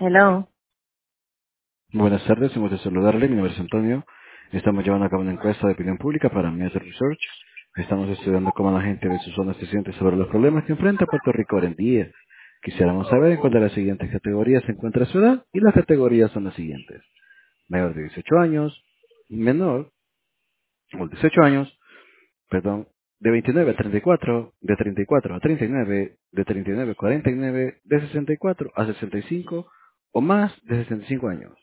Hello. Buenas tardes, hemos de saludarle. Mi nombre es Antonio. Estamos llevando a cabo una encuesta de opinión pública para Mesa Research. Estamos estudiando cómo la gente de su zona se siente sobre los problemas que enfrenta Puerto Rico hoy en día. Quisiéramos saber en cuál de las siguientes categorías se encuentra su edad, y las categorías son las siguientes: mayor de 18 años, menor, o 18 años, perdón, de 29 a 34, de 34 a 39, de 39 a 49, de 64 a 65 o más de 65 años.